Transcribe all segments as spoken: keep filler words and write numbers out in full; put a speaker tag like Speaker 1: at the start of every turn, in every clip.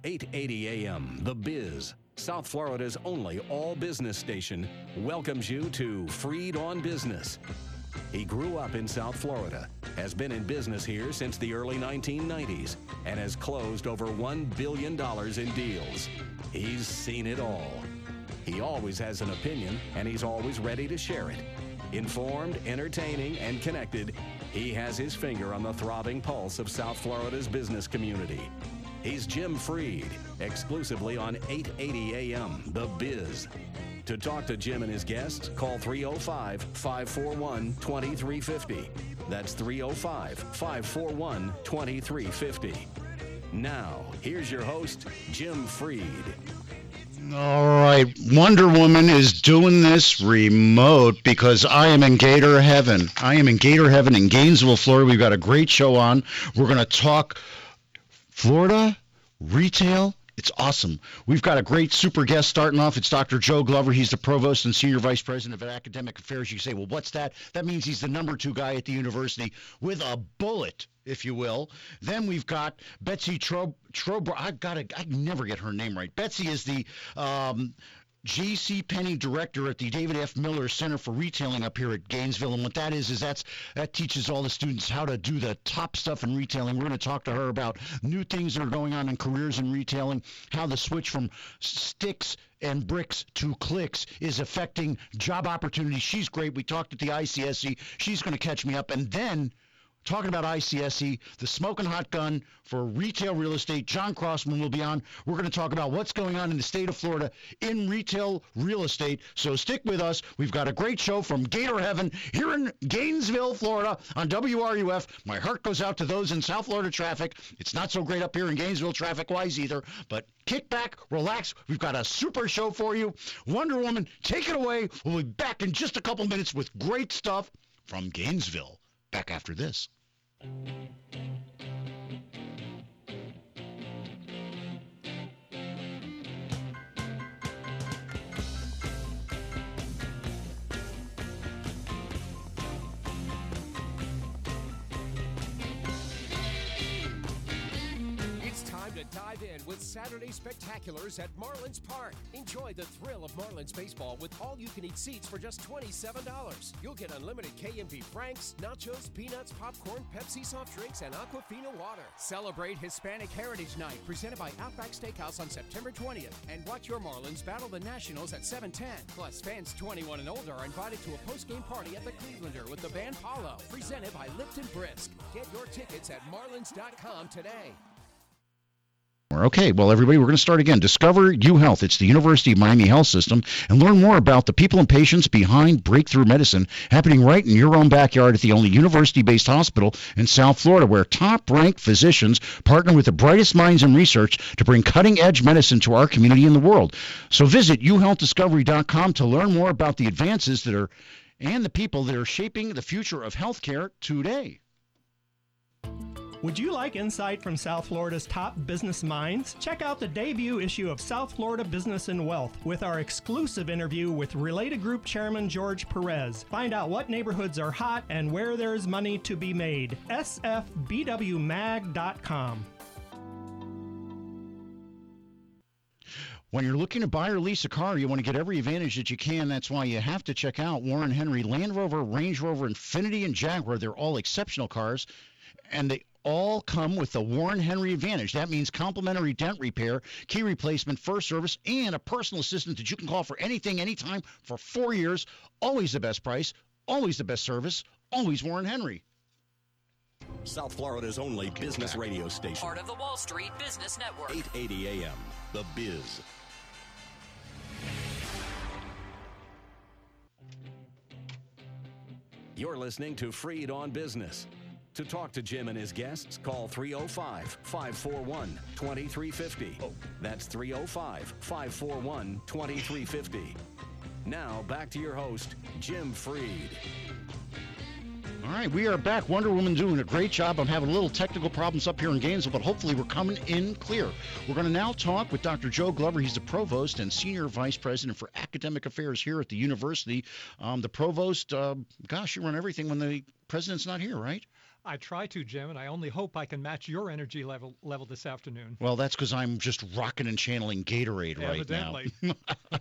Speaker 1: eight eighty A M, The Biz, South Florida's only all-business station, welcomes you to Freed on Business. He grew up in South Florida, has been in business here since the early nineteen nineties, and has closed over one billion dollars in deals. He's seen it all. He always has an opinion, and he's always ready to share it. Informed, entertaining, and connected, he has his finger on the throbbing pulse of South Florida's business community. He's Jim Freed, exclusively on eight eighty A M, The Biz. To talk to Jim and his guests, call three oh five, five four one, two three five oh. That's three oh five, five four one, two three five oh. Now, here's your host, Jim Freed.
Speaker 2: All right, Wonder Woman is doing this remote because I am in Gator Heaven. I am in Gator Heaven in Gainesville, Florida. We've got a great show on. We're going to talk Florida retail. It's awesome. We've got a great super guest starting off. It's Doctor Joe Glover. He's the Provost and Senior Vice President of Academic Affairs. You say, well, what's that? That means he's the number two guy at the university with a bullet, if you will. Then we've got Betsy Tro Trobro. I've got to, I never get her name right. Betsy is the um, J C. Penney director at the David F. Miller Center for Retailing up here at Gainesville. And what that is, is that's that teaches all the students how to do the top stuff in retailing. We're going to talk to her about new things that are going on in careers in retailing, how the switch from sticks and bricks to clicks is affecting job opportunities. She's great. We talked at the I C S E. She's going to catch me up. And then, talking about I C S E, the smoking hot gun for retail real estate, John Crossman will be on. We're going to talk about what's going on in the state of Florida in retail real estate. So stick with us. We've got a great show from Gator Heaven here in Gainesville, Florida on W R U F. My heart goes out to those in South Florida traffic. It's not so great up here in Gainesville traffic-wise either, but kick back, relax. We've got a super show for you. Wonder Woman, take it away. We'll be back in just a couple minutes with great stuff from Gainesville. Back after this.
Speaker 3: To dive in with Saturday Spectaculars at Marlins Park. Enjoy the thrill of Marlins baseball with all-you-can-eat seats for just twenty-seven dollars. You'll get unlimited K and B Franks, nachos, peanuts, popcorn, Pepsi soft drinks, and Aquafina water. Celebrate Hispanic Heritage Night presented by Outback Steakhouse on September twentieth. And watch your Marlins battle the Nationals at seven ten. Plus, fans twenty-one and older are invited to a post-game party at the Clevelander with the band Paulo, presented by Lipton Brisk. Get your tickets at marlins dot com today.
Speaker 2: Okay, well, everybody, we're going to start again. Discover UHealth. It's the University of Miami Health System, and learn more about the people and patients behind breakthrough medicine happening right in your own backyard at the only university-based hospital in South Florida, where top-ranked physicians partner with the brightest minds in research to bring cutting-edge medicine to our community and the world. So visit u health discovery dot com to learn more about the advances that are and the people that are shaping the future of healthcare today.
Speaker 4: Would you like insight from South Florida's top business minds? Check out the debut issue of South Florida Business and Wealth with our exclusive interview with Related Group Chairman George Perez. Find out what neighborhoods are hot and where there's money to be made. S F B W mag dot com.
Speaker 2: When you're looking to buy or lease a car, you want to get every advantage that you can. That's why you have to check out Warren Henry, Land Rover, Range Rover, Infiniti, and Jaguar. They're all exceptional cars, and they all come with the Warren Henry Advantage. That means complimentary dent repair, key replacement, first service, and a personal assistant that you can call for anything, anytime for four years. Always the best price, always the best service, always Warren Henry.
Speaker 1: South Florida's only business radio station.
Speaker 5: Part of the Wall Street Business Network.
Speaker 1: eight eighty A M, The Biz. You're listening to Freed on Business. To talk to Jim and his guests, call three oh five, five four one, two three five oh. That's three oh five, five four one, two three five oh. Now, back to your host, Jim Freed.
Speaker 2: All right, we are back. Wonder Woman doing a great job. I'm having a little technical problems up here in Gainesville, but hopefully we're coming in clear. We're going to now talk with Doctor Joe Glover. He's the Provost and Senior Vice President for Academic Affairs here at the university. Um, the Provost, uh, gosh, you run everything when the President's not here, right?
Speaker 6: I try to, Jim, and I only hope I can match your energy level level this afternoon.
Speaker 2: Well, that's because I'm just rocking and channeling Gatorade right
Speaker 6: Evidently.
Speaker 2: now.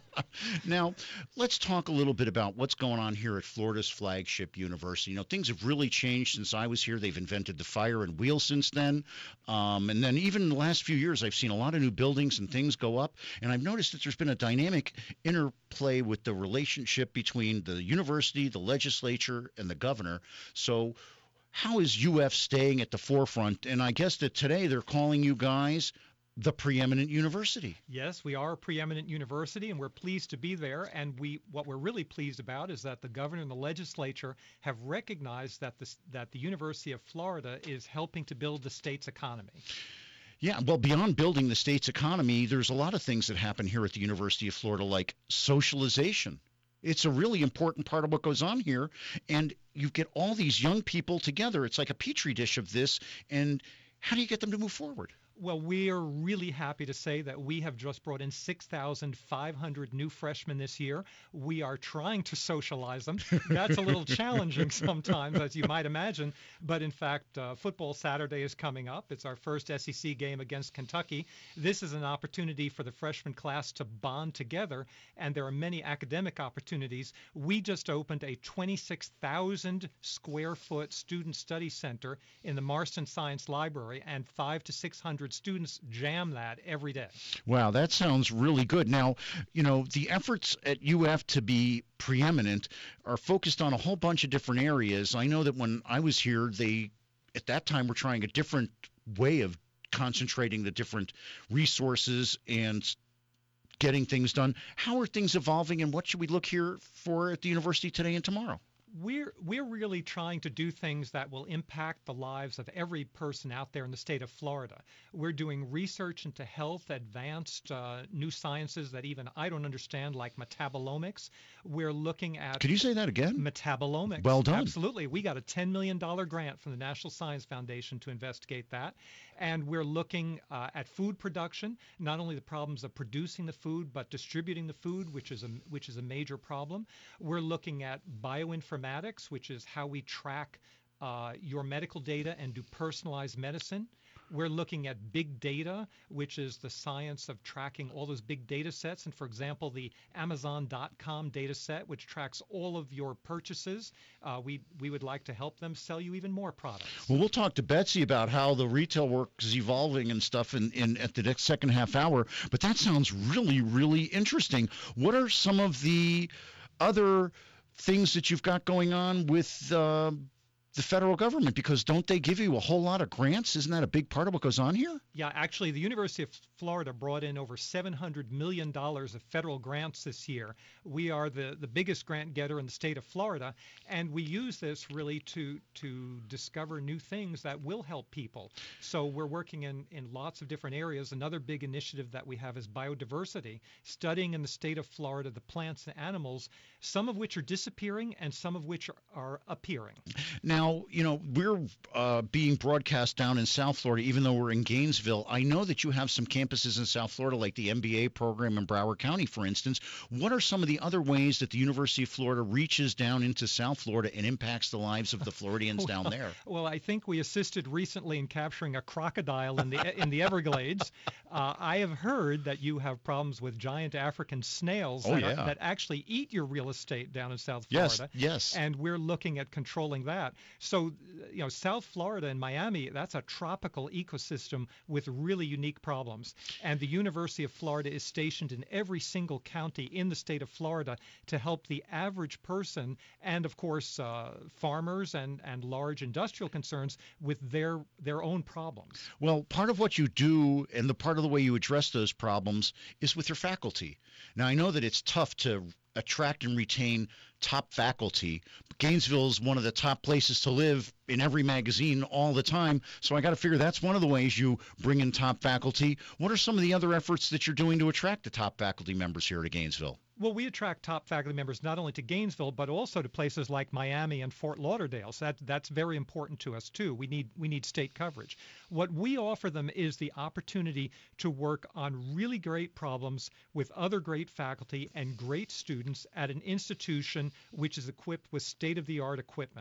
Speaker 2: Now, let's talk a little bit about what's going on here at Florida's flagship university. You know, things have really changed since I was here. They've invented the fire and wheel since then. Um, and then even in the last few years, I've seen a lot of new buildings and things go up. And I've noticed that there's been a dynamic interplay with the relationship between the university, the legislature, and the governor. So how is U F staying at the forefront? And I guess that today they're calling you guys the preeminent university.
Speaker 6: Yes, we are a preeminent university, and we're pleased to be there. And we, what we're really pleased about is that the governor and the legislature have recognized that the, that the University of Florida is helping to build the state's economy.
Speaker 2: Yeah, well, beyond building the state's economy, there's a lot of things that happen here at the University of Florida, like socialization. It's a really important part of what goes on here. And you get all these young people together. It's like a petri dish of this. And how do you get them to move forward?
Speaker 6: Well, we are really happy to say that we have just brought in six thousand five hundred new freshmen this year. We are trying to socialize them. That's a little challenging sometimes, as you might imagine. But in fact, uh, football Saturday is coming up. It's our first S E C game against Kentucky. This is an opportunity for the freshman class to bond together, and there are many academic opportunities. We just opened a twenty-six thousand square foot student study center in the Marston Science Library, and five to six hundred students jam that every day.
Speaker 2: Wow, that sounds really good. Now, you know, the efforts at U F to be preeminent are focused on a whole bunch of different areas. I know that when I was here, they, at that time, were trying a different way of concentrating the different resources and getting things done. How are things evolving, and what should we look here for at the university today and tomorrow?
Speaker 6: We're we're really trying to do things that will impact the lives of every person out there in the state of Florida. We're doing research into health, advanced uh, new sciences that even I don't understand, like metabolomics. We're looking at...
Speaker 2: Could you say that again?
Speaker 6: Metabolomics.
Speaker 2: Well done.
Speaker 6: Absolutely. We got a ten million dollars grant from the National Science Foundation to investigate that. And we're looking uh, at food production, not only the problems of producing the food, but distributing the food, which is a, which is a major problem. We're looking at bioinformatics, which is how we track uh, your medical data and do personalized medicine. We're looking at big data, which is the science of tracking all those big data sets. And for example, the Amazon dot com data set, which tracks all of your purchases. Uh, we we would like to help them sell you even more products.
Speaker 2: Well, we'll talk to Betsy about how the retail work is evolving and stuff in, in at the next second half hour. But that sounds really, really interesting. What are some of the other things that you've got going on with uh, the federal government? Because don't they give you a whole lot of grants? Isn't that a big part of what goes on here?
Speaker 6: Yeah, actually, the University of Florida brought in over seven hundred million dollars of federal grants this year. We are the, the biggest grant getter in the state of Florida, and we use this really to to discover new things that will help people. So we're working in, in lots of different areas. Another big initiative that we have is biodiversity, studying in the state of Florida the plants and animals, some of which are disappearing and some of which are, are appearing.
Speaker 2: Now, you know, we're uh, being broadcast down in South Florida, even though we're in Gainesville. I know that you have some campuses in South Florida, like the M B A program in Broward County, for instance. What are some of the other ways that the University of Florida reaches down into South Florida and impacts the lives of the Floridians
Speaker 6: well,
Speaker 2: down there?
Speaker 6: Well, I think we assisted recently in capturing a crocodile in the in the Everglades. Uh, I have heard that you have problems with giant African snails
Speaker 2: oh,
Speaker 6: that,
Speaker 2: yeah.
Speaker 6: are, that actually eat your real estate down in South Florida.
Speaker 2: Yes, yes.
Speaker 6: And we're looking at controlling that. So, you know, South Florida and Miami, that's a tropical ecosystem with really unique problems. And the University of Florida is stationed in every single county in the state of Florida to help the average person and, of course, uh, farmers and, and large industrial concerns with their their own problems.
Speaker 2: Well, part of what you do and the part of the way you address those problems is with your faculty. Now, I know that it's tough to attract and retain top faculty. Gainesville is one of the top places to live in every magazine all the time. So I got to figure that's one of the ways you bring in top faculty. What are some of the other efforts that you're doing to attract the top faculty members here to Gainesville?
Speaker 6: Well, we attract top faculty members not only to Gainesville, but also to places like Miami and Fort Lauderdale. So that, that's very important to us, too. We need we need state coverage. What we offer them is the opportunity to work on really great problems with other great faculty and great students at an institution which is equipped with state-of-the-art equipment.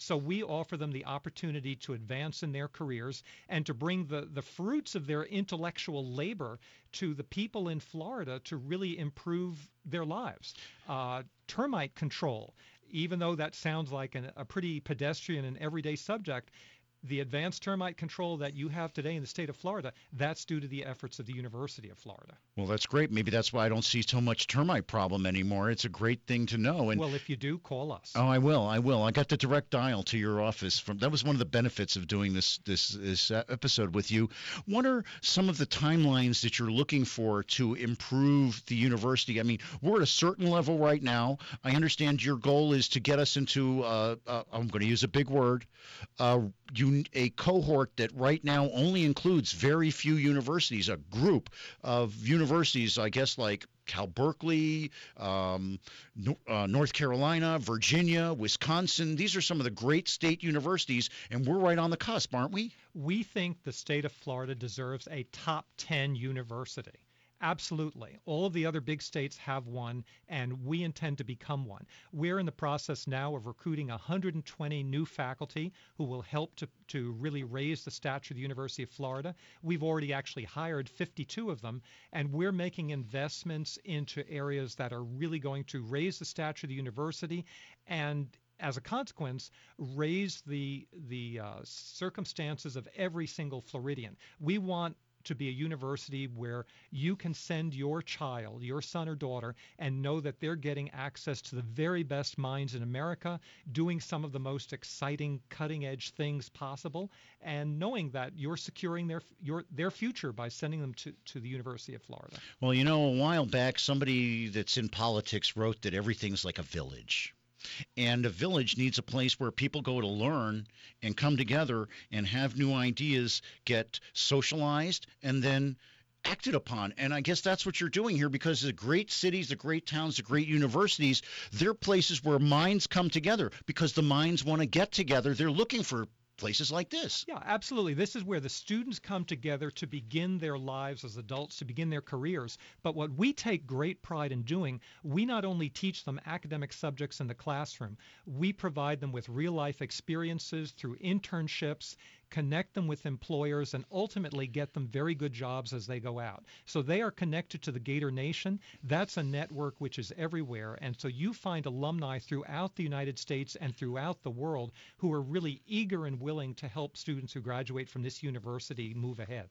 Speaker 6: So we offer them the opportunity to advance in their careers and to bring the, the fruits of their intellectual labor to the people in Florida to really improve their lives. Uh, termite control, even though that sounds like an, a pretty pedestrian and everyday subject, the advanced termite control that you have today in the state of Florida, that's due to the efforts of the University of Florida.
Speaker 2: Well, that's great. Maybe that's why I don't see so much termite problem anymore. It's a great thing to know. And
Speaker 6: well, if you do, call us.
Speaker 2: Oh, I will. I will. I got the direct dial to your office. From that was one of the benefits of doing this this this episode with you. What are some of the timelines that you're looking for to improve the university? I mean, we're at a certain level right now. I understand your goal is to get us into. Uh, uh, I'm going to use a big word. Uh, you a cohort that right now only includes very few universities, a group of universities, I guess, like Cal Berkeley, um, uh, North Carolina, Virginia, Wisconsin. These are some of the great state universities, and we're right on the cusp, aren't we?
Speaker 6: We think the state of Florida deserves a top ten university. Absolutely. All of the other big states have one, and we intend to become one. We're in the process now of recruiting one hundred twenty new faculty who will help to, to really raise the stature of the University of Florida. We've already actually hired fifty-two of them, and we're making investments into areas that are really going to raise the stature of the university and, as a consequence, raise the, the uh, circumstances of every single Floridian. We want to be a university where you can send your child, your son or daughter, and know that they're getting access to the very best minds in America, doing some of the most exciting, cutting-edge things possible, and knowing that you're securing their your their future by sending them to, to the University of Florida.
Speaker 2: Well, you know, a while back, somebody that's in politics wrote that everything's like a village. And a village needs a place where people go to learn and come together and have new ideas get socialized and then acted upon. And I guess that's what you're doing here, because the great cities, the great towns, the great universities, they're places where minds come together because the minds want to get together. They're looking for places like this.
Speaker 6: Yeah, absolutely. This is where the students come together to begin their lives as adults, to begin their careers. But what we take great pride in doing, we not only teach them academic subjects in the classroom, we provide them with real-life experiences through internships, connect them with employers, and ultimately get them very good jobs as they go out. So they are connected to the Gator Nation. That's a network which is everywhere. And so you find alumni throughout the United States and throughout the world who are really eager and willing to help students who graduate from this university move ahead.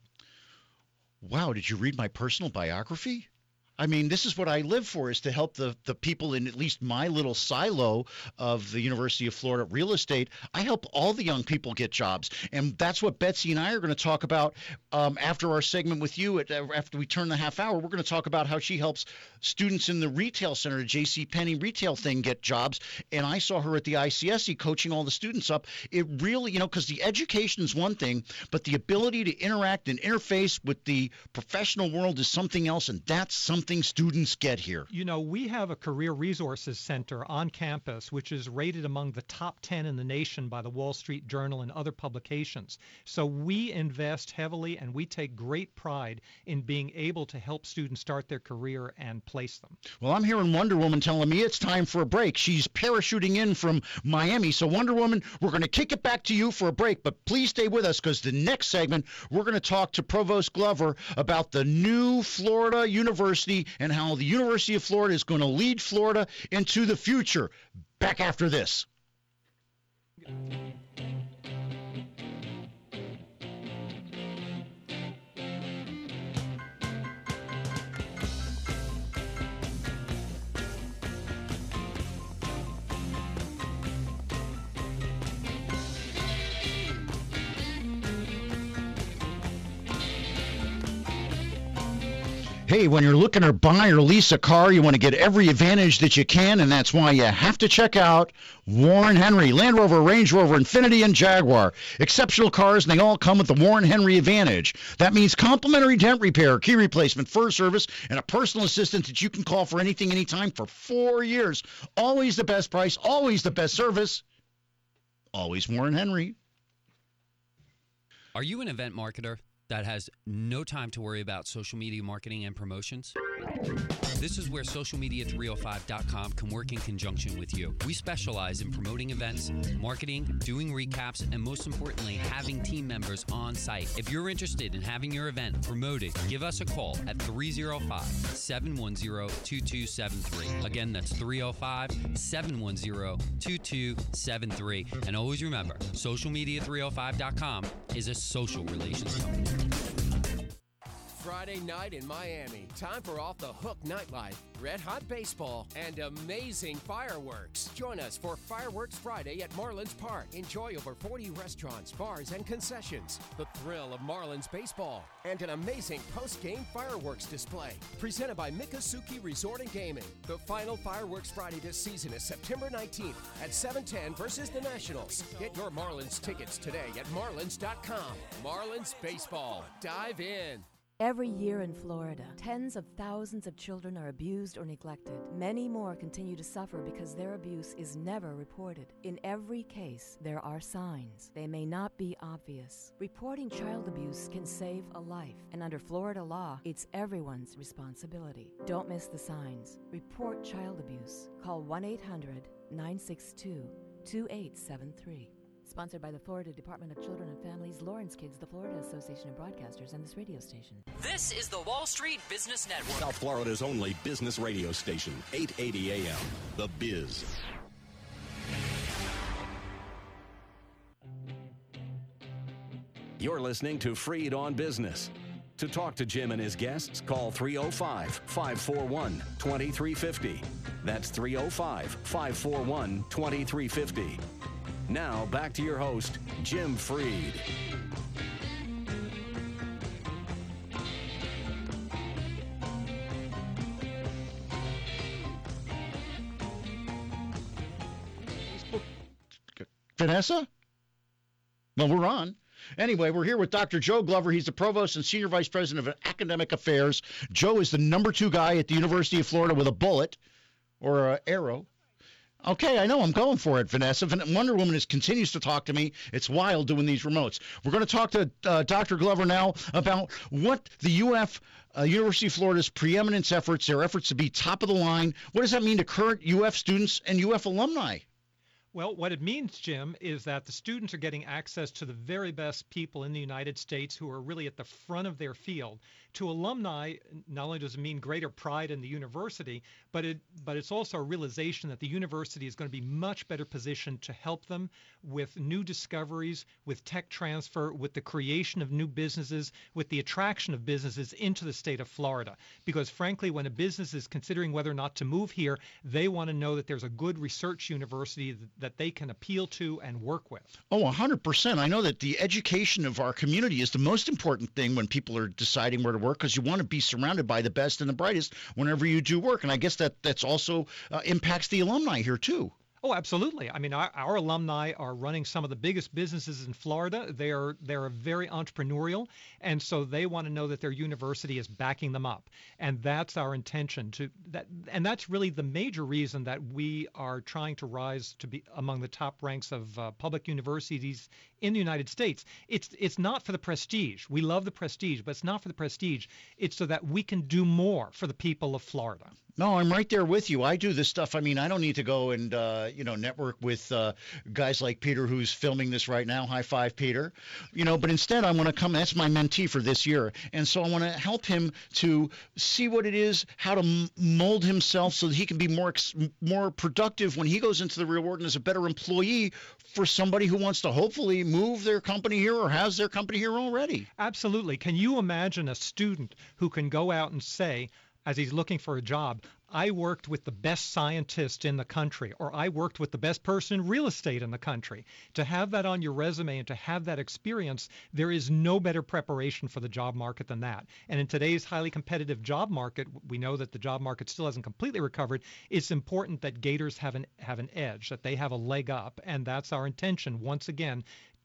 Speaker 2: Wow, did you read my personal biography? I mean, this is what I live for, is to help the, the people in at least my little silo of the University of Florida real estate. I help all the young people get jobs. And that's what Betsy and I are going to talk about um, after our segment with you. At, after we turn the half hour, we're going to talk about how she helps students in the retail center, the J C Penney retail thing, get jobs. And I saw her at the I C S E coaching all the students up. It really, you know, because the education is one thing, but the ability to interact and interface with the professional world is something else, and that's something students get here.
Speaker 6: You know, we have a career resources center on campus, which is rated among the top ten in the nation by the Wall Street Journal and other publications. So we invest heavily, and we take great pride in being able to help students start their career and place them.
Speaker 2: Well, I'm hearing Wonder Woman telling me it's time for a break. She's parachuting in from Miami. So Wonder Woman, we're going to kick it back to you for a break, but please stay with us, because the next segment, we're going to talk to Provost Glover about the new Florida University and how the University of Florida is going to lead Florida into the future. Back after this. Hey, when you're looking to buy or lease a car, you want to get every advantage that you can, and that's why you have to check out Warren Henry, Land Rover, Range Rover, Infiniti, and Jaguar. Exceptional cars, and they all come with the Warren Henry Advantage. That means complimentary dent repair, key replacement, fur service, and a personal assistant that you can call for anything, anytime for four years. Always the best price, always the best service. Always Warren Henry.
Speaker 7: Are you an event marketer? that has no time to worry about social media marketing and promotions? This is where social media three oh five dot com can work in conjunction with you. We specialize in promoting events, marketing, doing recaps, and most importantly, having team members on site. If you're interested in having your event promoted, give us a call at three oh five, seven one zero, two two seven three. Again, that's three oh five, seven one zero, two two seven three. And always remember, social media three oh five dot com is a social relations company.
Speaker 3: Friday night in Miami. Time for Off the Hook Nightlife, Red Hot Baseball, and amazing fireworks. Join us for Fireworks Friday at Marlins Park. Enjoy over forty restaurants, bars, and concessions. The thrill of Marlins Baseball, and an amazing post-game fireworks display. Presented by Miccosukee Resort and Gaming. The final Fireworks Friday this season is September nineteenth at seven ten versus the Nationals. Get your Marlins tickets today at marlins dot com. Marlins Baseball. Dive in.
Speaker 8: Every year in Florida, tens of thousands of children are abused or neglected. Many more continue to suffer because their abuse is never reported. In every case, there are signs. They may not be obvious. Reporting child abuse can save a life, and under Florida law, it's everyone's responsibility. Don't miss the signs. Report child abuse. Call one eight hundred, nine six two, two eight seven three. Sponsored by the Florida Department of Children and Families, Lawrence Kids, the Florida Association of Broadcasters, and this radio station.
Speaker 5: This is the Wall Street Business Network.
Speaker 1: South Florida's only business radio station, eight eighty A M. The Biz. You're listening to Freed on Business. To talk to Jim and his guests, call three oh five, five four one, two three five oh. That's three oh five, five four one, two three five oh. Now, back to your host, Jim Freed.
Speaker 2: Vanessa? Well, we're on. Anyway, we're here with Doctor Joe Glover. He's the Provost and Senior Vice President of Academic Affairs. Joe is the number two guy at the University of Florida with a bullet or an arrow. Okay, I know. I'm going for it, Vanessa. Wonder Woman is, continues to talk to me. It's wild doing these remotes. We're going to talk to uh, Doctor Glover now about what the U F, uh, University of Florida's preeminence efforts, their efforts to be top of the line. What does that mean to current U F students and U F alumni?
Speaker 6: Well, what it means, Jim, is that the students are getting access to the very best people in the United States who are really at the front of their field. To alumni, not only does it mean greater pride in the university, but it but it's also a realization that the university is going to be much better positioned to help them with new discoveries, with tech transfer, with the creation of new businesses, with the attraction of businesses into the state of Florida. Because frankly, when a business is considering whether or not to move here, they want to know that there's a good research university that, that they can appeal to and work with.
Speaker 2: Oh, one hundred percent. I know that the education of our community is the most important thing when people are deciding where to work, because you want to be surrounded by the best and the brightest whenever you do work. And I guess that that's also uh, impacts the alumni here too.
Speaker 6: Oh, absolutely. I mean, our, our alumni are running some of the biggest businesses in Florida. They are they're very entrepreneurial, and so they want to know that their university is backing them up. And that's our intention to that. And that's really the major reason that we are trying to rise to be among the top ranks of uh, public universities in the United States. It's it's not for the prestige. We love the prestige, but it's not for the prestige. It's so that we can do more for the people of Florida.
Speaker 2: No, I'm right there with you. I do this stuff. I mean, I don't need to go and, uh, you know, network with uh, guys like Peter, who's filming this right now. High five, Peter. You know, but instead I want to come. That's my mentee for this year. And so I want to help him to see what it is, how to m- mold himself so that he can be more ex- more productive when he goes into the real world and is a better employee for somebody who wants to hopefully move their company here or has their company here already.
Speaker 6: Absolutely. Can you imagine a student who can go out and say, as he's looking for a job, I worked with the best scientist in the country, or I worked with the best person in real estate in the country. To have that on your resume and to have that experience, there is no better preparation for the job market than that. And in today's highly competitive job market, we know that the job market still hasn't completely recovered. It's important that Gators have an have an edge, that they have a leg up, and that's our intention once again,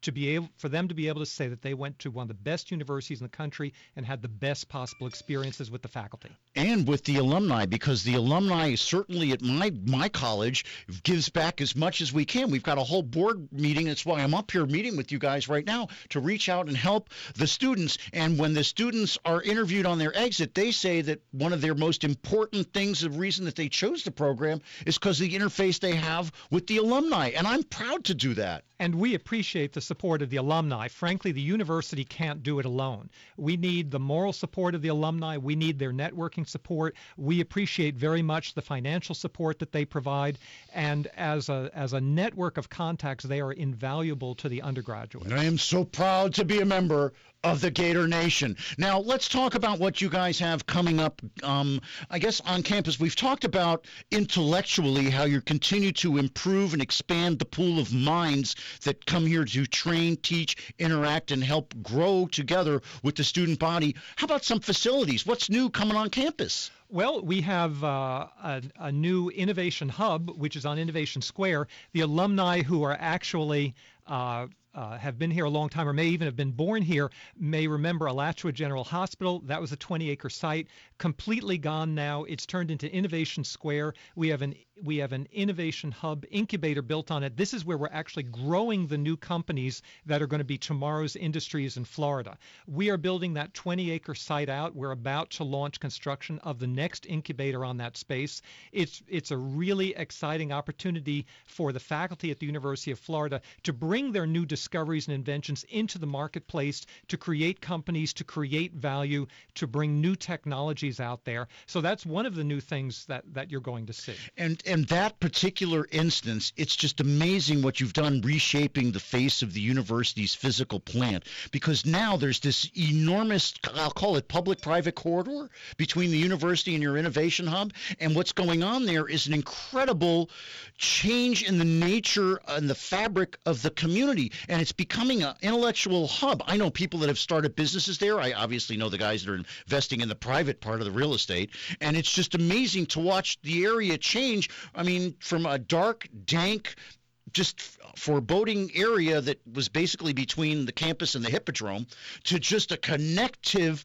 Speaker 6: to be able for them to be able to say that they went to one of the best universities in the country and had the best possible experiences with the faculty.
Speaker 2: And with the alumni, because the alumni certainly at my my college gives back as much as we can. We've got a whole board meeting. That's why I'm up here meeting with you guys right now to reach out and help the students. And when the students are interviewed on their exit, they say that one of their most important things, the reason that they chose the program, is because of the interface they have with the alumni. And I'm proud to do that.
Speaker 6: And we appreciate the support of the alumni. Frankly, the university can't do it alone. We need the moral support of the alumni. We need their networking support. We appreciate very much the financial support that they provide. And as a as a network of contacts, they are invaluable to the undergraduates.
Speaker 2: And I am so proud to be a member of the Gator Nation. Now, let's talk about what you guys have coming up, um, I guess, on campus. We've talked about intellectually how you continue to improve and expand the pool of minds that come here to train, teach, interact, and help grow together with the student body. How about some facilities? What's new coming on campus?
Speaker 6: Well, we have uh, a, a new innovation hub, which is on Innovation Square. The alumni who are actually uh, Uh, have been here a long time or may even have been born here may remember Alachua General Hospital. That was a twenty acre site, completely gone now. It's turned into Innovation Square. We have an we have an innovation hub incubator built on it. This is where we're actually growing the new companies that are going to be tomorrow's industries in Florida. We are building that twenty acre site out. We're about to launch construction of the next incubator on that space. It's it's a really exciting opportunity for the faculty at the University of Florida to bring their new discoveries and inventions into the marketplace, to create companies, to create value, to bring new technologies out there. So that's one of the new things that, that you're going to see.
Speaker 2: And and that particular instance, it's just amazing what you've done reshaping the face of the university's physical plant, because now there's this enormous, I'll call it public-private corridor between the university and your innovation hub. And what's going on there is an incredible change in the nature and the fabric of the community. And it's becoming an intellectual hub. I know people that have started businesses there. I obviously know the guys that are investing in the private part of the real estate. And it's just amazing to watch the area change. I mean, from a dark, dank, just foreboding area that was basically between the campus and the Hippodrome to just a connective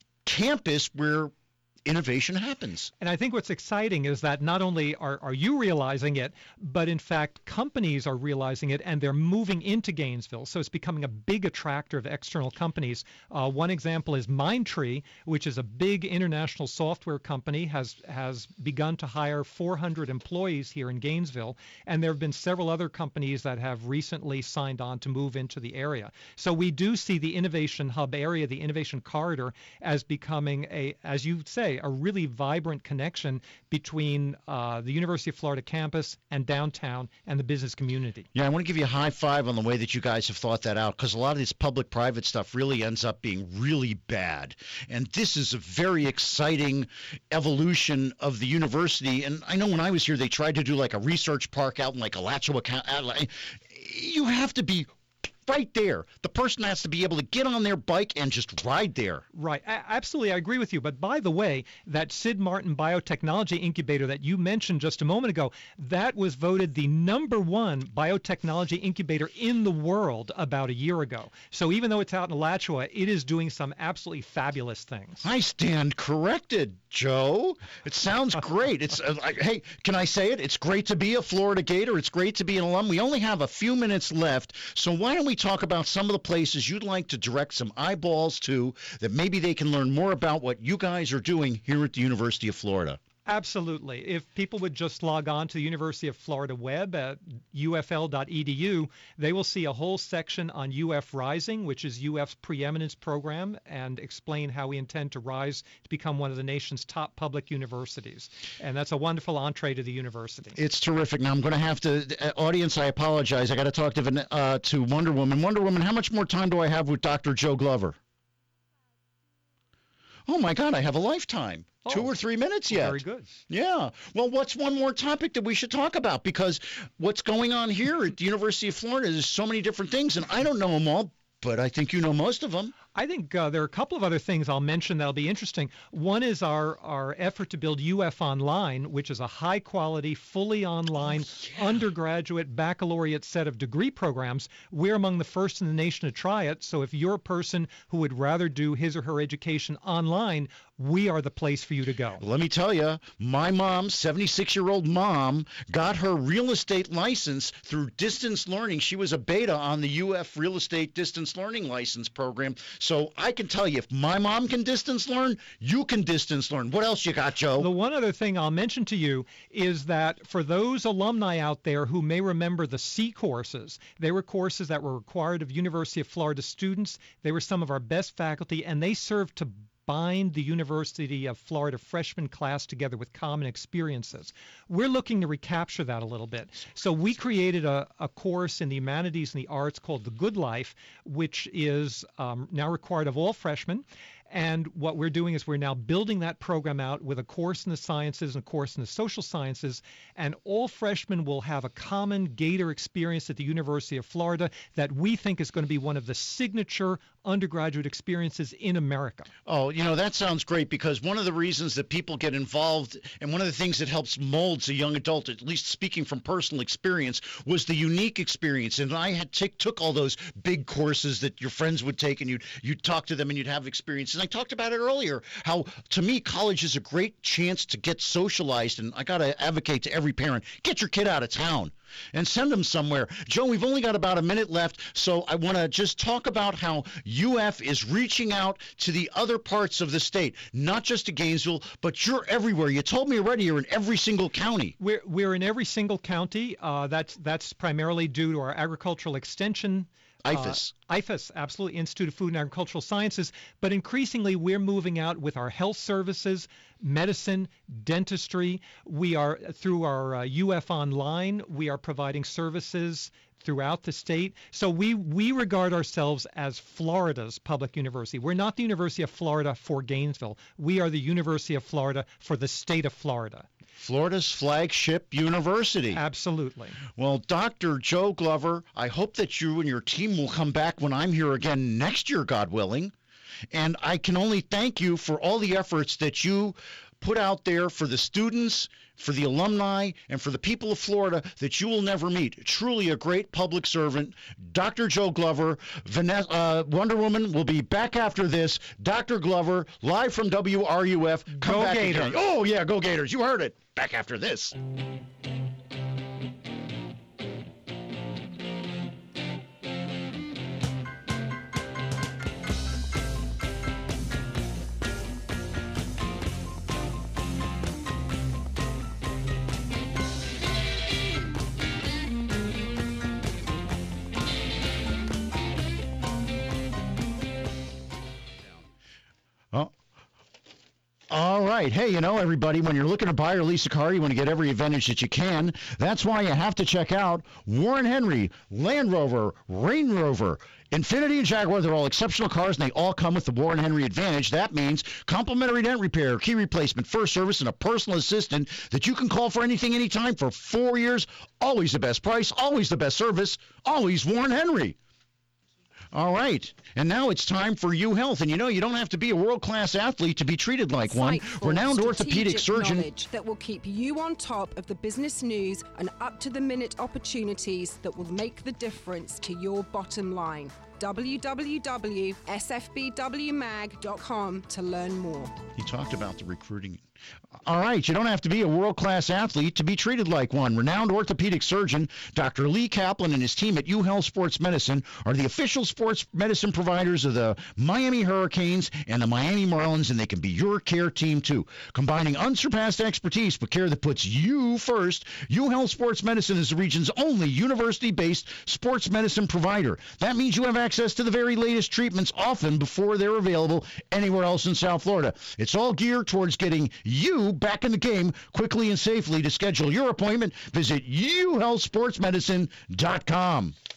Speaker 2: campus where innovation happens.
Speaker 6: And I think what's exciting is that not only are, are you realizing it, but in fact, companies are realizing it and they're moving into Gainesville. So it's becoming a big attractor of external companies. Uh, one example is Mindtree, which is a big international software company, has, has begun to hire four hundred employees here in Gainesville. And there have been several other companies that have recently signed on to move into the area. So we do see the Innovation Hub area, the Innovation Corridor, as becoming a, as you say, a really vibrant connection between uh, the University of Florida campus and downtown and the business community.
Speaker 2: Yeah, I want to give you a high five on the way that you guys have thought that out, because a lot of this public-private stuff really ends up being really bad. And this is a very exciting evolution of the university. And I know when I was here, they tried to do like a research park out in like Alachua County. You have to be right there. The person has to be able to get on their bike and just ride there.
Speaker 6: Right. A- absolutely. I agree with you. But by the way, that Sid Martin Biotechnology Incubator that you mentioned just a moment ago, that was voted the number one biotechnology incubator in the world about a year ago. So even though it's out in Alachua, it is doing some absolutely fabulous things.
Speaker 2: I stand corrected, Joe. It sounds great. It's uh, like, hey, can I say it? It's great to be a Florida Gator. It's great to be an alum. We only have a few minutes left, so why don't we talk about some of the places you'd like to direct some eyeballs to that maybe they can learn more about what you guys are doing here at the University of Florida?
Speaker 6: Absolutely. If people would just log on to the University of Florida web at U F L dot E D U, they will see a whole section on U F Rising, which is U F's preeminence program, and explain how we intend to rise to become one of the nation's top public universities. And that's a wonderful entree to the university.
Speaker 2: It's terrific. Now I'm going to have to, uh, audience, I apologize. I got to talk to uh, to Wonder Woman. Wonder Woman, how much more time do I have with Doctor Joe Glover? Oh, my God, I have a lifetime. Oh, Two or three minutes yet.
Speaker 6: Very good.
Speaker 2: Yeah. Well, what's one more topic that we should talk about? Because what's going on here at the University of Florida is so many different things, and I don't know them all, but I think you know most of them.
Speaker 6: I think uh, there are a couple of other things I'll mention that'll be interesting. One is our, our effort to build U F Online, which is a high-quality, fully online oh, yeah. undergraduate baccalaureate set of degree programs. We're among the first in the nation to try it, so if you're a person who would rather do his or her education online, we are the place for you to go.
Speaker 2: Let me tell you, my mom, seventy-six-year-old mom, got her real estate license through distance learning. She was a beta on the U F Real Estate Distance Learning License Program. So I can tell you, if my mom can distance learn, you can distance learn. What else you got, Joe?
Speaker 6: The one other thing I'll mention to you is that for those alumni out there who may remember the C courses, they were courses that were required of University of Florida students. They were some of our best faculty, and they served to bind the University of Florida freshman class together with common experiences. We're looking to recapture that a little bit. So we created a, a course in the humanities and the arts called The Good Life, which is um, now required of all freshmen. And what we're doing is we're now building that program out with a course in the sciences and a course in the social sciences, and all freshmen will have a common Gator experience at the University of Florida that we think is going to be one of the signature undergraduate experiences in America.
Speaker 2: Oh, you know, that sounds great, because one of the reasons that people get involved, and one of the things that helps molds a young adult, at least speaking from personal experience, was the unique experience. And I had t- took all those big courses that your friends would take, and you'd, you'd talk to them and you'd have experience. And I talked about it earlier, how to me college is a great chance to get socialized, and I got to advocate to every parent, get your kid out of town and send them somewhere. Joe, we've only got about a minute left, so I want to just talk about how U F is reaching out to the other parts of the state, not just to Gainesville, but you're everywhere. You told me already you're in every single county.
Speaker 6: We're, we're in every single county. Uh, that's, that's primarily due to our agricultural extension
Speaker 2: I F A S.
Speaker 6: Uh, I F A S, absolutely, Institute of Food and Agricultural Sciences. But increasingly, we're moving out with our health services, medicine, dentistry. We are, through our uh, U F Online, we are providing services throughout the state. So we, we regard ourselves as Florida's public university. We're not the University of Florida for Gainesville. We are the University of Florida for the state of Florida.
Speaker 2: Florida's flagship university.
Speaker 6: Absolutely.
Speaker 2: Well, Doctor Joe Glover, I hope that you and your team will come back when I'm here again next year, God willing. And I can only thank you for all the efforts that you put out there for the students, for the alumni, and for the people of Florida that you will never meet. Truly a great public servant. Doctor Joe Glover, Vanessa, uh, Wonder Woman will be back after this. Doctor Glover, live from W R U F. Come
Speaker 6: go
Speaker 2: back
Speaker 6: Gators.
Speaker 2: Again. Oh, yeah, go Gators. You heard it. Back after this. Oh. All right. Hey, you know, everybody, when you're looking to buy or lease a car, you want to get every advantage that you can. That's why you have to check out Warren Henry, Land Rover, Range Rover, Infiniti, and Jaguar. They're all exceptional cars, and they all come with the Warren Henry Advantage. That means complimentary dent repair, key replacement, first service, and a personal assistant that you can call for anything, anytime for four years. Always the best price, always the best service, always Warren Henry. All right. And now it's time for U Health. And you know, you don't have to be a world-class athlete to be treated like one. Renowned orthopedic surgeon
Speaker 9: that will keep you on top of the business news and up-to-the-minute opportunities that will make the difference to your bottom line. w w w dot s f b w mag dot com to learn more.
Speaker 2: He talked about the recruiting. All right, you don't have to be a world-class athlete to be treated like one. Renowned orthopedic surgeon Doctor Lee Kaplan and his team at UHealth Sports Medicine are the official sports medicine providers of the Miami Hurricanes and the Miami Marlins, and they can be your care team too. Combining unsurpassed expertise with care that puts you first, UHealth Sports Medicine is the region's only university-based sports medicine provider. That means you have access to the very latest treatments, often before they're available anywhere else in South Florida. It's all geared towards getting you back in the game quickly and safely. To schedule your appointment, visit u health sports medicine dot com.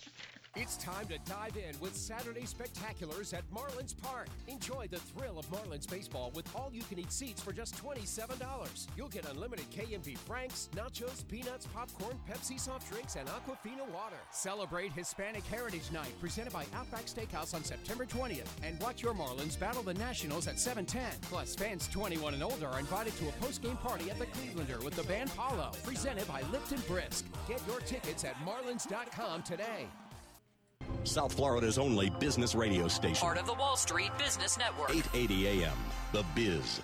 Speaker 3: It's time to dive in with Saturday Spectaculars at Marlins Park. Enjoy the thrill of Marlins baseball with all-you-can-eat seats for just twenty-seven dollars. You'll get unlimited K M P Franks, nachos, peanuts, popcorn, Pepsi soft drinks, and Aquafina water. Celebrate Hispanic Heritage Night presented by Outback Steakhouse on September twentieth. And watch your Marlins battle the Nationals at seven ten. Plus, fans twenty-one and older are invited to a post-game party at the Clevelander with the band Paulo, presented by Lipton Brisk. Get your tickets at marlins dot com today.
Speaker 1: South Florida's only business radio station.
Speaker 5: Part of the Wall Street Business Network.
Speaker 1: eight eighty A M, The Biz.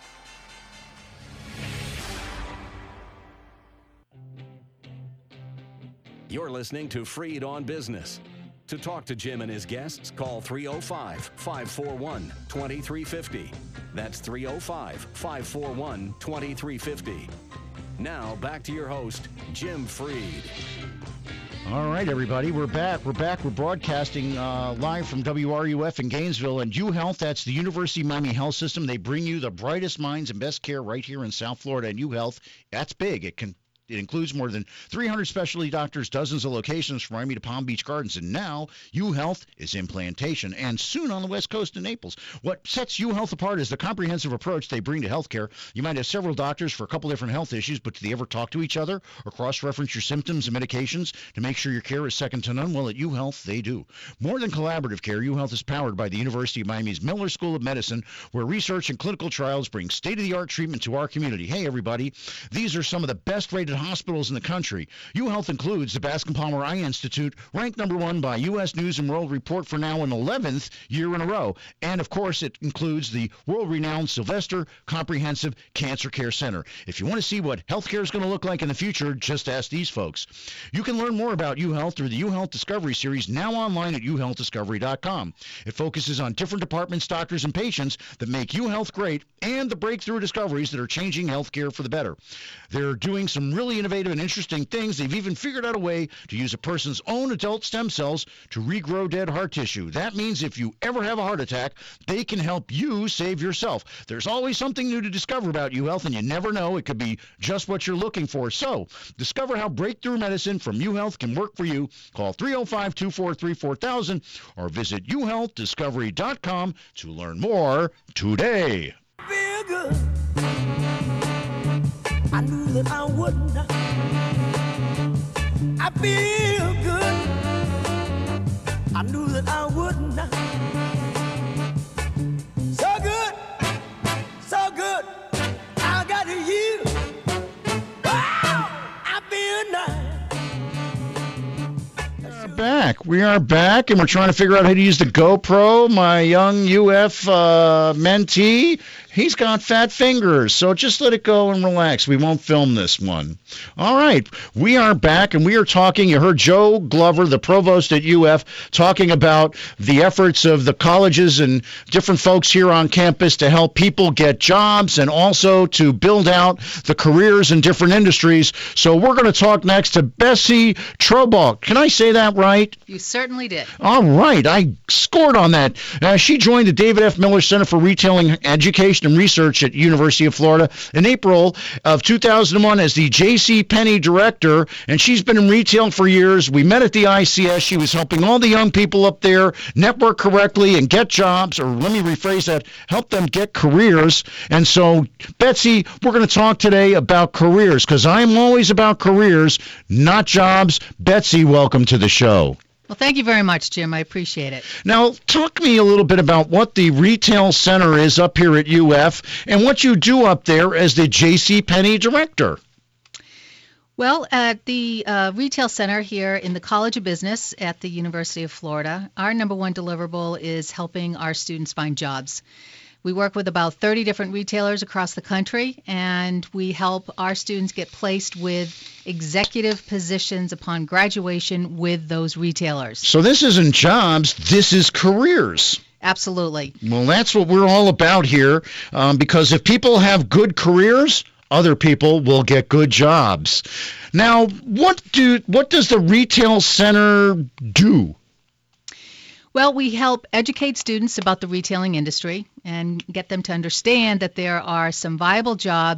Speaker 1: You're listening to Freed on Business. To talk to Jim and his guests, call three oh five, five four one, two three five oh. That's three oh five, five four one, two three five oh. Now, back to your host, Jim Freed.
Speaker 2: All right, everybody, we're back. We're back. We're broadcasting uh, live from W R U F in Gainesville. And UHealth, that's the University of Miami Health System. They bring you the brightest minds and best care right here in South Florida. And UHealth, that's big. It can It includes more than three hundred specialty doctors, dozens of locations from Miami to Palm Beach Gardens, and now UHealth is in Plantation and soon on the West Coast in Naples. What sets UHealth apart is the comprehensive approach they bring to healthcare. You might have several doctors for a couple different health issues, but do they ever talk to each other or cross-reference your symptoms and medications to make sure your care is second to none? Well, at UHealth, they do. More than collaborative care, UHealth is powered by the University of Miami's Miller School of Medicine, where research and clinical trials bring state-of-the-art treatment to our community. Hey, everybody, these are some of the best-rated hospitals in the country. UHealth includes the Bascom Palmer Eye Institute, ranked number one by U S News and World Report for now an eleventh year in a row. And, of course, it includes the world-renowned Sylvester Comprehensive Cancer Care Center. If you want to see what healthcare is going to look like in the future, just ask these folks. You can learn more about UHealth through the UHealth Discovery Series, now online at u health discovery dot com. It focuses on different departments, doctors, and patients that make UHealth great and the breakthrough discoveries that are changing healthcare for the better. They're doing some really innovative and interesting things. They've even figured out a way to use a person's own adult stem cells to regrow dead heart tissue. That means if you ever have a heart attack, they can help you save yourself. There's always something new to discover about UHealth, and you never know. It could be just what you're looking for. So, discover how breakthrough medicine from UHealth can work for you. Call three oh five, two four three, four thousand or visit u health discovery dot com to learn more today.
Speaker 10: Feel good. I knew that I wouldn't. I feel good. I knew that I wouldn't. So good, so good. I got you. Wow, I feel nice.
Speaker 2: We're back. We are back, and we're trying to figure out how to use the GoPro. My young U F uh, mentee, he's got fat fingers, so just let it go and relax. We won't film this one. All right, we are back, and we are talking. You heard Joe Glover, the provost at U F, talking about the efforts of the colleges and different folks here on campus to help people get jobs and also to build out the careers in different industries. So we're going to talk next to Bessie Trobalk. Can I say that right?
Speaker 11: You certainly did.
Speaker 2: All right, I scored on that. Uh, she joined the David F. Miller Center for Retailing Education and Research at University of Florida in April of two thousand one as the J C Penney director, and she's been in retail for years. We met at the I C S. She was helping all the young people up there network correctly and get jobs, or let me rephrase that, help them get careers. And so, Betsy, we're going to talk today about careers, because I'm always about careers, not jobs. Betsy, welcome to the show.
Speaker 11: Well, thank you very much, Jim. I appreciate it.
Speaker 2: Now, talk to me a little bit about what the retail center is up here at U F and what you do up there as the J C Penney director.
Speaker 11: Well, at the uh, retail center here in the College of Business at the University of Florida, our number one deliverable is helping our students find jobs. We work with about thirty different retailers across the country, and we help our students get placed with executive positions upon graduation with those retailers.
Speaker 2: So this isn't jobs, this is careers.
Speaker 11: Absolutely.
Speaker 2: Well, that's what we're all about here, um, because if people have good careers, other people will get good jobs. Now, what do what does the retail center do?
Speaker 11: Well, we help educate students about the retailing industry and get them to understand that there are some viable jobs,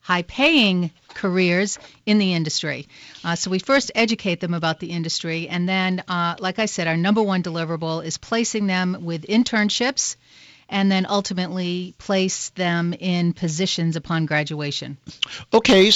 Speaker 11: high-paying careers in the industry. Uh, so we first educate them about the industry, and then, uh, like I said, our number one deliverable is placing them with internships, and then ultimately place them in positions upon graduation.
Speaker 2: Okay,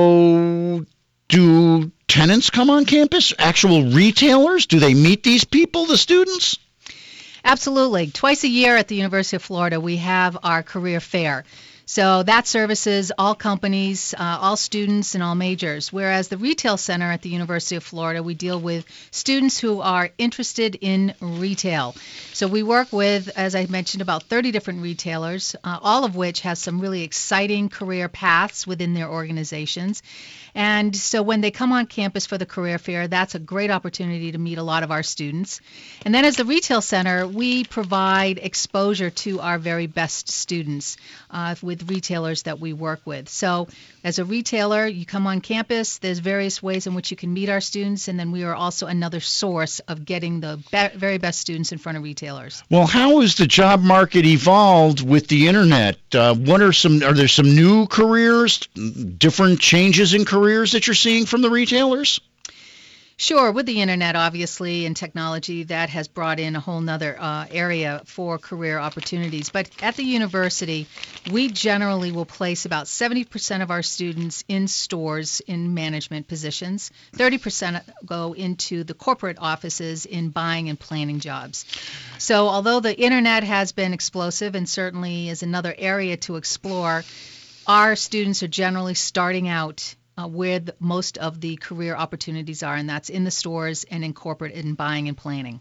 Speaker 2: so do tenants come on campus? Actual retailers? Do they meet these people, the students?
Speaker 11: Absolutely. Twice a year at the University of Florida, we have our career fair. So that services all companies, uh, all students, and all majors. Whereas the retail center at the University of Florida, we deal with students who are interested in retail. So we work with, as I mentioned, about thirty different retailers, uh, all of which have some really exciting career paths within their organizations. And so when they come on campus for the career fair, that's a great opportunity to meet a lot of our students. And then as the retail center, we provide exposure to our very best students uh, with retailers that we work with. So as a retailer, you come on campus, there's various ways in which you can meet our students, and then we are also another source of getting the be- very best students in front of retailers.
Speaker 2: Well, how has the job market evolved with the internet? Uh, what are some, are there some new careers, different changes in careers that you're seeing from the retailers?
Speaker 11: Sure. With the internet, obviously, and technology, that has brought in a whole nother uh, area for career opportunities. But at the university, we generally will place about seventy percent of our students in stores in management positions. thirty percent go into the corporate offices in buying and planning jobs. So although the internet has been explosive and certainly is another area to explore, our students are generally starting out Uh, where the, most of the career opportunities are, and that's in the stores and in corporate and buying and planning.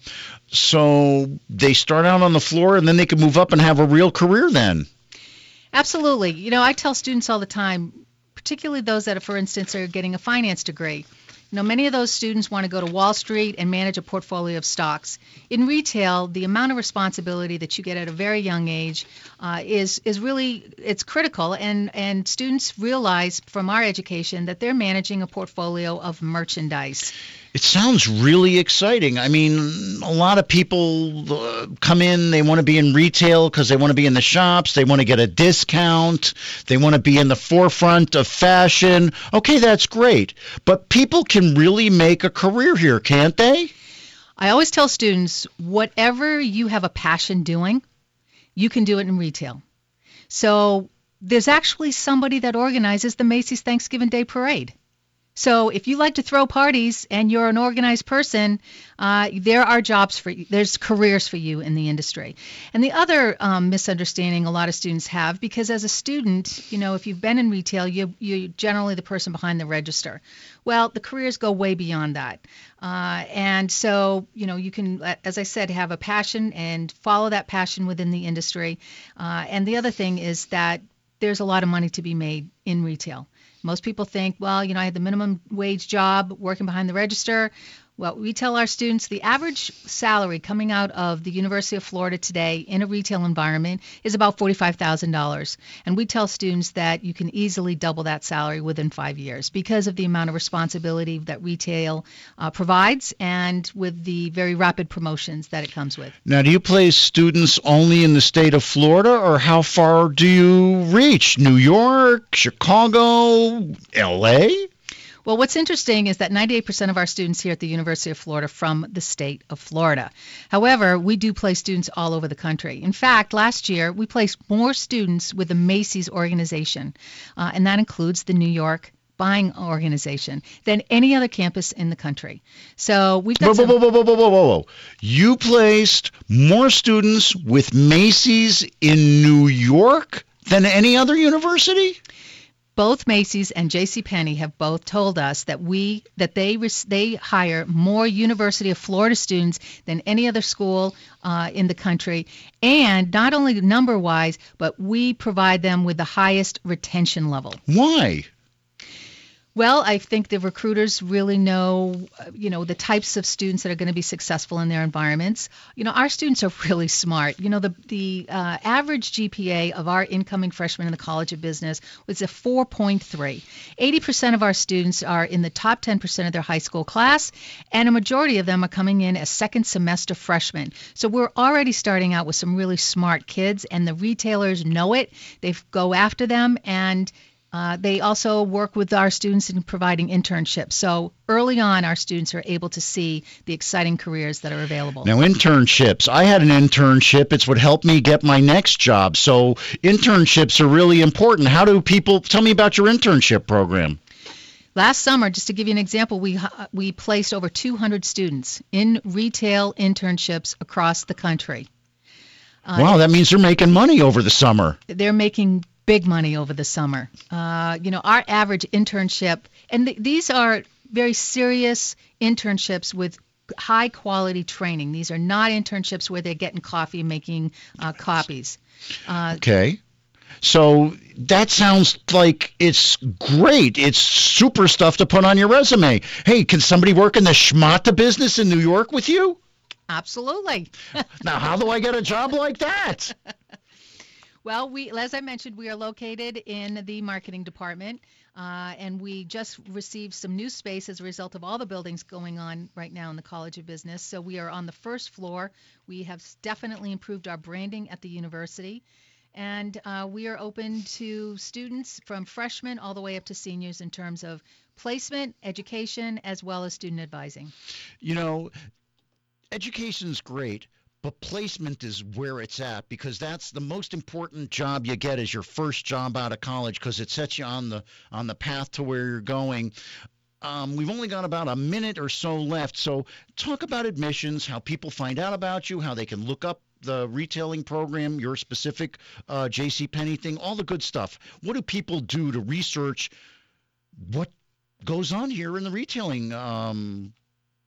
Speaker 2: So they start out on the floor and then they can move up and have a real career then?
Speaker 11: Absolutely. You know, I tell students all the time, particularly those that, for instance, are getting a finance degree. You know, many of those students want to go to Wall Street and manage a portfolio of stocks. In retail, the amount of responsibility that you get at a very young age uh, is is really, it's critical, and, and students realize from our education that they're managing a portfolio of merchandise.
Speaker 2: It sounds really exciting. I mean, a lot of people uh, come in, they want to be in retail because they want to be in the shops, they want to get a discount, they want to be in the forefront of fashion. Okay, that's great. But people can really make a career here, can't they?
Speaker 11: I always tell students, whatever you have a passion doing, you can do it in retail. So there's actually somebody that organizes the Macy's Thanksgiving Day Parade. So if you like to throw parties and you're an organized person, uh, there are jobs for you. There's careers for you in the industry. And the other um, misunderstanding a lot of students have, because as a student, you know, if you've been in retail, you, you're generally the person behind the register. Well, the careers go way beyond that. Uh, and so, you know, you can, as I said, have a passion and follow that passion within the industry. Uh, and the other thing is that there's a lot of money to be made in retail. Most people think, well, you know, I had the minimum wage job working behind the register. Well, we tell our students the average salary coming out of the University of Florida today in a retail environment is about forty-five thousand dollars. And we tell students that you can easily double that salary within five years because of the amount of responsibility that retail uh, provides and with the very rapid promotions that it comes with.
Speaker 2: Now, do you place students only in the state of Florida, or how far do you reach? New York, Chicago, L A?
Speaker 11: Well, what's interesting is that ninety-eight percent of our students here at the University of Florida are from the state of Florida. However, we do place students all over the country. In fact, last year, we placed more students with the Macy's organization, uh, and that includes the New York buying organization, than any other campus in the country. So we've got
Speaker 2: whoa,
Speaker 11: some...
Speaker 2: whoa, whoa, whoa, whoa, whoa, whoa, whoa. You placed more students with Macy's in New York than any other university?
Speaker 11: Both Macy's and JCPenney have both told us that we that they they hire more University of Florida students than any other school uh, in the country, and not only number-wise, but we provide them with the highest retention level.
Speaker 2: Why?
Speaker 11: Well, I think the recruiters really know, you know, the types of students that are going to be successful in their environments. You know, our students are really smart. You know, the the uh, average G P A of our incoming freshmen in the College of Business was a four point three. eighty percent of our students are in the top ten percent of their high school class, and a majority of them are coming in as second semester freshmen. So we're already starting out with some really smart kids, and the retailers know it. They go after them, and Uh, they also work with our students in providing internships. So early on, our students are able to see the exciting careers that are available.
Speaker 2: Now, internships. I had an internship. It's what helped me get my next job. So internships are really important. How do people, tell me about your internship program.
Speaker 11: Last summer, just to give you an example, we we placed over two hundred students in retail internships across the country. Uh,
Speaker 2: wow, that means they're making money over the summer.
Speaker 11: They're making big money over the summer. Uh, you know, our average internship, and th- these are very serious internships with high quality training. These are not internships where they're getting coffee and making uh, copies. Uh,
Speaker 2: okay. So that sounds like it's great. It's super stuff to put on your resume. Hey, can somebody work in the schmata business in New York with you?
Speaker 11: Absolutely.
Speaker 2: Now, how do I get a job like that?
Speaker 11: Well, we, as I mentioned, we are located in the marketing department, uh, and we just received some new space as a result of all the buildings going on right now in the College of Business. So we are on the first floor. We have definitely improved our branding at the university. And uh, we are open to students from freshmen all the way up to seniors in terms of placement, education, as well as student advising.
Speaker 2: You know, education's great, but placement is where it's at, because that's the most important job you get is your first job out of college, because it sets you on the on the path to where you're going. Um, we've only got about a minute or so left, so talk about admissions, how people find out about you, how they can look up the retailing program, your specific uh, JCPenney thing, all the good stuff. What do people do to research what goes on here in the retailing? Um,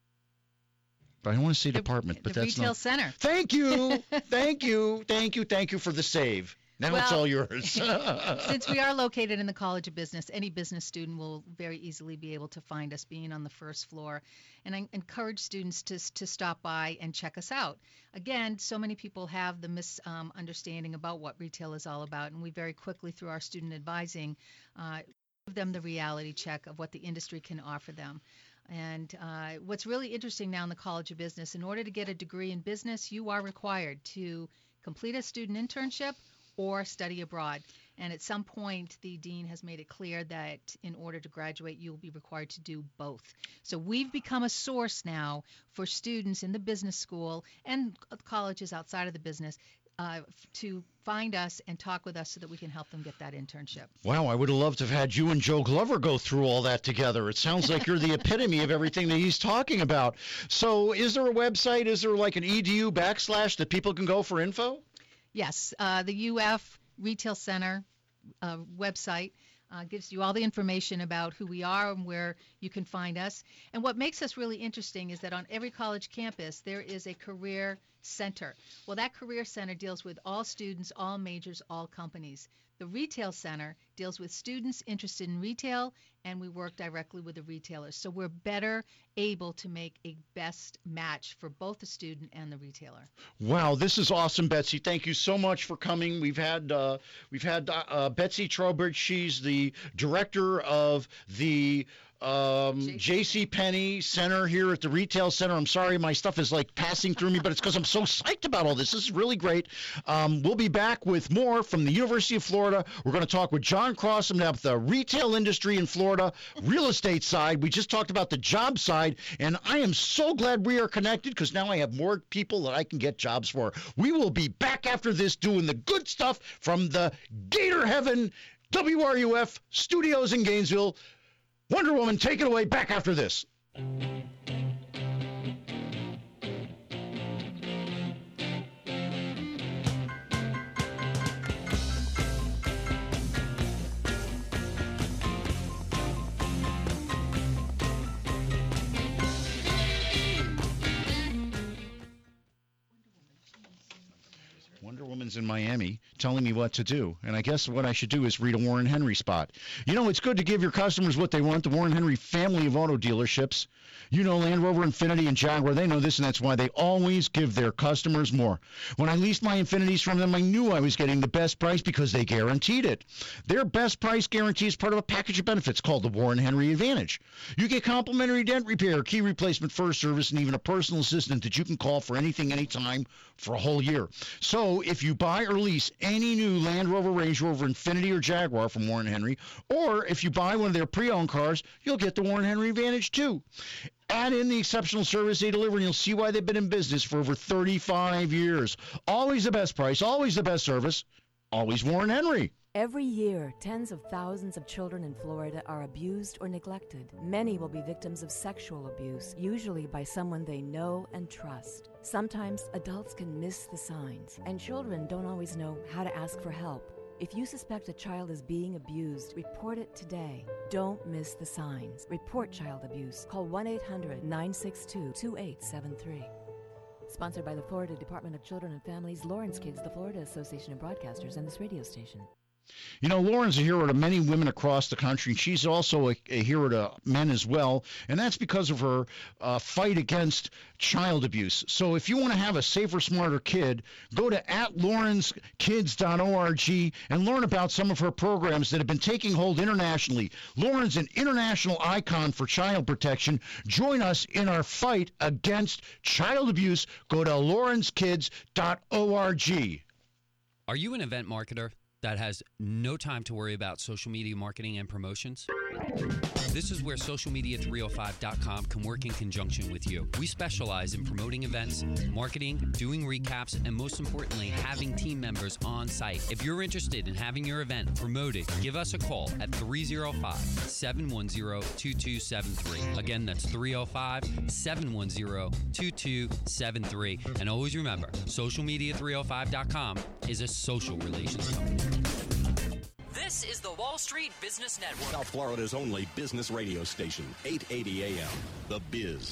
Speaker 2: I don't want to say
Speaker 11: the,
Speaker 2: department, but
Speaker 11: the
Speaker 2: that's
Speaker 11: retail
Speaker 2: not.
Speaker 11: center.
Speaker 2: Thank you, thank you, thank you, thank you for the save. Now
Speaker 11: well,
Speaker 2: it's all yours.
Speaker 11: Since we are located in the College of Business, any business student will very easily be able to find us being on the first floor. And I encourage students to, to stop by and check us out. Again, so many people have the misunderstanding um, about what retail is all about, and we very quickly, through our student advising, uh, give them the reality check of what the industry can offer them. And uh, what's really interesting now in the College of Business, in order to get a degree in business, you are required to complete a student internship or study abroad. And at some point, the dean has made it clear that in order to graduate, you'll be required to do both. So we've become a source now for students in the business school and colleges outside of the business uh, to find us and talk with us so that we can help them get that internship.
Speaker 2: Wow, I would have loved to have had you and Joe Glover go through all that together. It sounds like you're the epitome of everything that he's talking about. So is there a website? Is there like an edu backslash that people can go for info?
Speaker 11: Yes, uh, the U F Retail Center uh, website uh, gives you all the information about who we are and where you can find us. And what makes us really interesting is that on every college campus, there is a career center. Well, that career center deals with all students, all majors, all companies. The Retail Center deals with students interested in retail, and we work directly with the retailers. So we're better able to make a best match for both the student and the retailer.
Speaker 2: Wow, this is awesome, Betsy. Thank you so much for coming. We've had uh, we've had uh, Betsy Trowbridge. She's the director of the um, JCPenney Center here at the Retail Center. I'm sorry, my stuff is like passing through me, but it's because I'm so psyched about all this. This is really great. Um, we'll be back with more from the University of Florida. We're going to talk with John Crossman about the retail industry in Florida, real estate side. We just talked about the job side, and I am so glad we are connected because now I have more people that I can get jobs for. We will be back after this doing the good stuff from the Gator Heaven W R U F studios in Gainesville. Wonder Woman, take it away, back after this. Wonder Woman's in Miami telling me what to do. And I guess what I should do is read a Warren Henry spot. You know, it's good to give your customers what they want. The Warren Henry family of auto dealerships. You know, Land Rover, Infiniti, and Jaguar, they know this, and that's why they always give their customers more. When I leased my Infinitis from them, I knew I was getting the best price because they guaranteed it. Their best price guarantee is part of a package of benefits called the Warren Henry Advantage. You get complimentary dent repair, key replacement, first service, and even a personal assistant that you can call for anything, anytime for a whole year. So if you buy or lease any new Land Rover, Range Rover, Infiniti, or Jaguar from Warren Henry, or if you buy one of their pre-owned cars, you'll get the Warren Henry Advantage too. Add in the exceptional service they deliver, and you'll see why they've been in business for over thirty-five years. Always the best price, always the best service, always Warren Henry.
Speaker 8: Every year, tens of thousands of children in Florida are abused or neglected. Many will be victims of sexual abuse, usually by someone they know and trust. Sometimes adults can miss the signs, and children don't always know how to ask for help. If you suspect a child is being abused, report it today. Don't miss the signs. Report child abuse. Call one eight hundred nine six two two eight seven three. Sponsored by the Florida Department of Children and Families, Lawrence Kids, the Florida Association of Broadcasters, and this radio station.
Speaker 2: You know, Lauren's a hero to many women across the country. She's also a, a hero to men as well, and that's because of her uh, fight against child abuse. So if you want to have a safer, smarter kid, go to at lawrence kids dot org and learn about some of her programs that have been taking hold internationally. Lauren's an international icon for child protection. Join us in our fight against child abuse. Go to lawrence kids dot org.
Speaker 7: Are you an event marketer that has no time to worry about social media marketing and promotions? This is where social media three oh five dot com can work in conjunction with you. We specialize in promoting events, marketing, doing recaps, and most importantly, having team members on site. If you're interested in having your event promoted, give us a call at three oh five, seven one zero, two two seven three. Again, that's three oh five, seven one zero, two two seven three. And always remember, social media three oh five dot com is a social relations company.
Speaker 5: This is the Wall Street Business Network.
Speaker 1: South Florida's only business radio station, eight eighty A M, The Biz.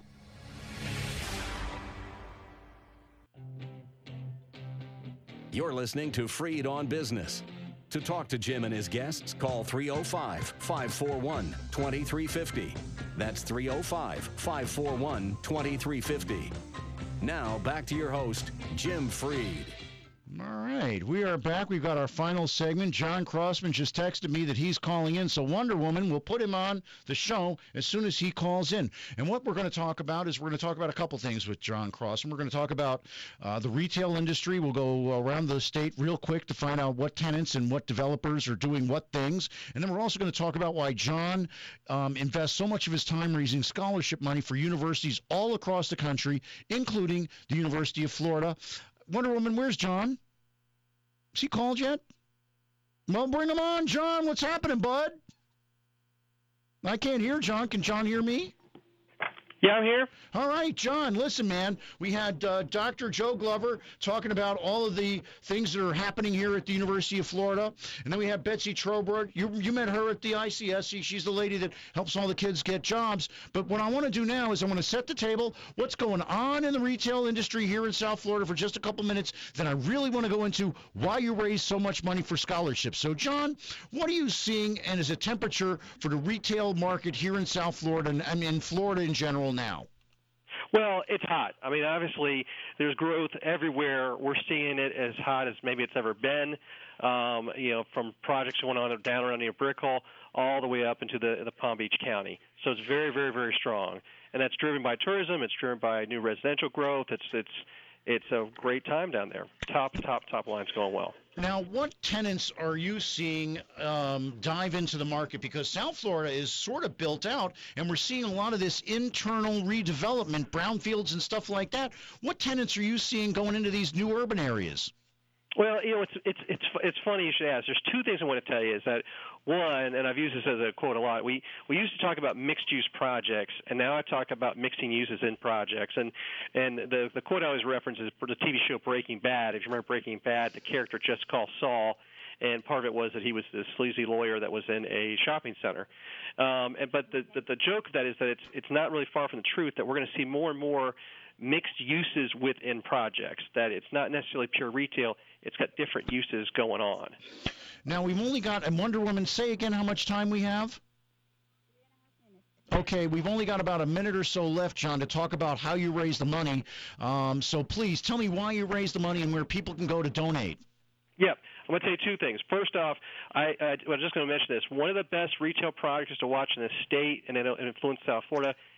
Speaker 1: You're listening to Freed on Business. To talk to Jim and his guests, call three oh five, five four one, two three five oh. That's three oh five, five four one, two three five oh. Now, back to your host, Jim Freed.
Speaker 2: All right, we are back. We've got our final segment. John Crossman just texted me that he's calling in, so Wonder Woman, we'll put him on the show as soon as he calls in. And what we're going to talk about is we're going to talk about a couple things with John Crossman. We're going to talk about uh, the retail industry. We'll go around the state real quick to find out what tenants and what developers are doing what things. And then we're also going to talk about why John um, invests so much of his time raising scholarship money for universities all across the country, including the University of Florida. Wonder Woman, where's John? Has he called yet? Well, bring him on, John. What's happening, bud? I can't hear John. Can John hear me?
Speaker 12: Yeah, I'm here.
Speaker 2: All right, John, listen, man. We had uh, Doctor Joe Glover talking about all of the things that are happening here at the University of Florida. And then we have Betsy Trobert. You, you met her at the I C S C. She's the lady that helps all the kids get jobs. But what I want to do now is I want to set the table, what's going on in the retail industry here in South Florida for just a couple minutes. Then I really want to go into why you raise so much money for scholarships. So, John, what are you seeing and is a temperature for the retail market here in South Florida and, and in Florida in general now?
Speaker 12: Well, it's hot. I mean, obviously, there's growth everywhere. We're seeing it as hot as maybe it's ever been, um, you know, from projects going on down around near Brickell all the way up into the, the Palm Beach County. So it's very, very, very strong. And that's driven by tourism. It's driven by new residential growth. It's it's it's a great time down there. Top, top, top line's going well.
Speaker 2: Now, what tenants are you seeing um, dive into the market? Because South Florida is sort of built out, and we're seeing a lot of this internal redevelopment, brownfields and stuff like that. What tenants are you seeing going into these new urban areas?
Speaker 12: Well, you know, it's it's it's it's funny you should ask. There's two things I want to tell you. Is that one, and I've used this as a quote a lot. We we used to talk about mixed use projects, and now I talk about mixing uses in projects. And and the the quote I always reference is for the T V show Breaking Bad. If you remember Breaking Bad, the character just called Saul, and part of it was that he was this sleazy lawyer that was in a shopping center. Um, and but the, the the joke of that is that it's it's not really far from the truth that we're going to see more and more mixed uses within projects, that it's not necessarily pure retail. It's got different uses going on.
Speaker 2: Now, we've only got, and Wonder Woman, say again how much time we have? Okay, we've only got about a minute or so left, John, to talk about how you raise the money. Um, so please tell me why you raise the money and where people can go to donate.
Speaker 12: Yeah, I'm going to tell you two things. First off, I, I, I'm just going to mention this. One of the best retail projects to watch in the state and it'll influence South Florida